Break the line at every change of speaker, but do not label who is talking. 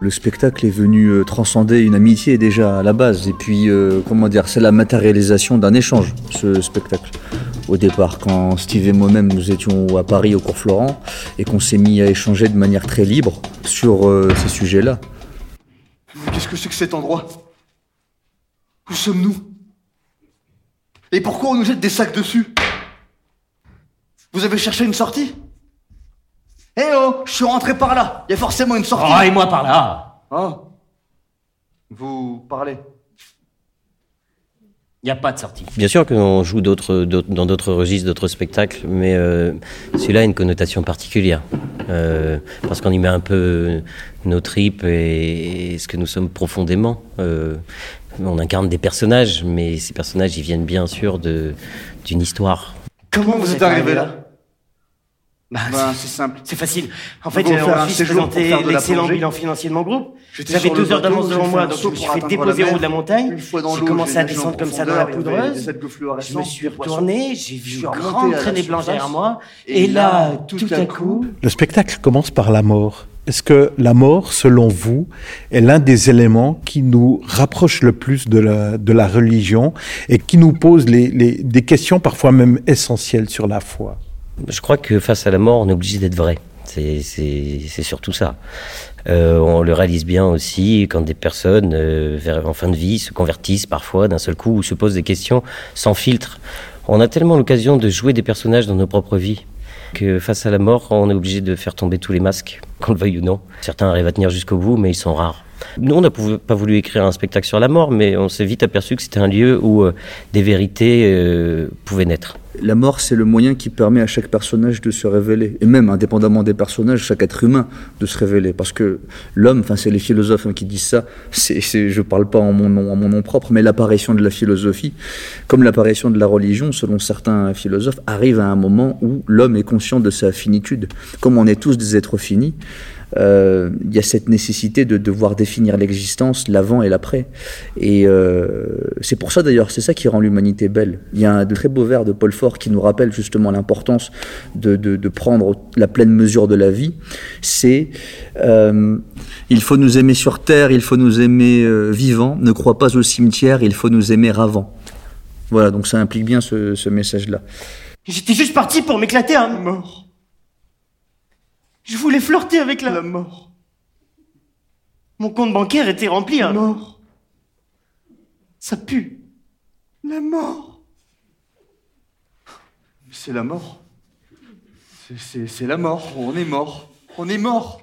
Le spectacle est venu transcender une amitié déjà à la base. Et puis, c'est la matérialisation d'un échange, ce spectacle. Au départ, quand Steve et moi-même, nous étions à Paris, au cours Florent, et qu'on s'est mis à échanger de manière très libre sur ces sujets-là.
Mais qu'est-ce que c'est que cet endroit? Où sommes-nous? Et pourquoi on nous jette des sacs dessus? Vous avez cherché une sortie? Eh oh, je suis rentré par là. Il y a forcément une sortie.
Oh, et moi par là.
Oh. Vous parlez.
Il n'y a pas de sortie.
Bien sûr qu'on joue dans d'autres registres, d'autres spectacles, mais celui-là a une connotation particulière. Parce qu'on y met un peu nos tripes et ce que nous sommes profondément. On incarne des personnages, mais ces personnages, ils viennent bien sûr d'une histoire.
Comment vous êtes arrivé là?
C'est
simple.
C'est facile. En fait,
Nous allons faire
on
un
affiche
séjour pour
présentait
faire de la
l'excellent
plongée.
bilan financier de mon groupe.
J'étais
J'avais
sur le
2 heures
bateau,
d'avance
j'ai
devant
fait
moi,
un
donc
saut
je me suis
pour
fait
atteindre la
déposer en
mer.
haut de la montagne.
Une fois dans
J'ai
l'eau,
commencé
j'ai
à
nagé en
descendre comme ça dans la
profondeur, il y avait
poudreuse.
des aides fluorescentes,
Je me suis
des poissons.
retourné, j'ai vu
Je suis
une
remonté
grande
à la
traînée blanche
surface.
derrière moi.
Et
Et là,
là,
tout à coup...
Le spectacle commence par la mort. Est-ce que la mort, selon vous, est l'un des éléments qui nous rapproche le plus de la religion et qui nous pose des questions parfois même essentielles sur la foi?
Je crois que face à la mort, on est obligé d'être vrai. C'est surtout ça. On le réalise bien aussi quand des personnes en fin de vie se convertissent parfois d'un seul coup ou se posent des questions sans filtre. On a tellement l'occasion de jouer des personnages dans nos propres vies que face à la mort, on est obligé de faire tomber tous les masques, qu'on le veuille ou non. Certains arrivent à tenir jusqu'au bout, mais ils sont rares. Nous, on n'a pas voulu écrire un spectacle sur la mort, mais on s'est vite aperçu que c'était un lieu où des vérités pouvaient naître.
La mort, c'est le moyen qui permet à chaque personnage de se révéler. Et même, indépendamment des personnages, chaque être humain de se révéler. Parce que l'homme, c'est les philosophes qui disent ça, je parle pas en mon nom propre, mais l'apparition de la philosophie, comme l'apparition de la religion, selon certains philosophes, arrive à un moment où l'homme est conscient de sa finitude. Comme on est tous des êtres finis, il y a cette nécessité de devoir définir l'existence, l'avant et l'après. Et c'est pour ça d'ailleurs, c'est ça qui rend l'humanité belle. Il y a un très beau vers de Paul Fort qui nous rappelle justement l'importance de prendre la pleine mesure de la vie. C'est il faut nous aimer sur terre, il faut nous aimer vivants, ne crois pas au cimetière, il faut nous aimer avant. Voilà, donc ça implique bien ce message-là.
J'étais juste parti pour m'éclater, hein.
Mort.
Je voulais flirter avec
La mort.
Mon compte bancaire était rempli, hein.
Mort.
Ça pue.
La mort. C'est la mort. C'est la mort. On est mort. On est mort.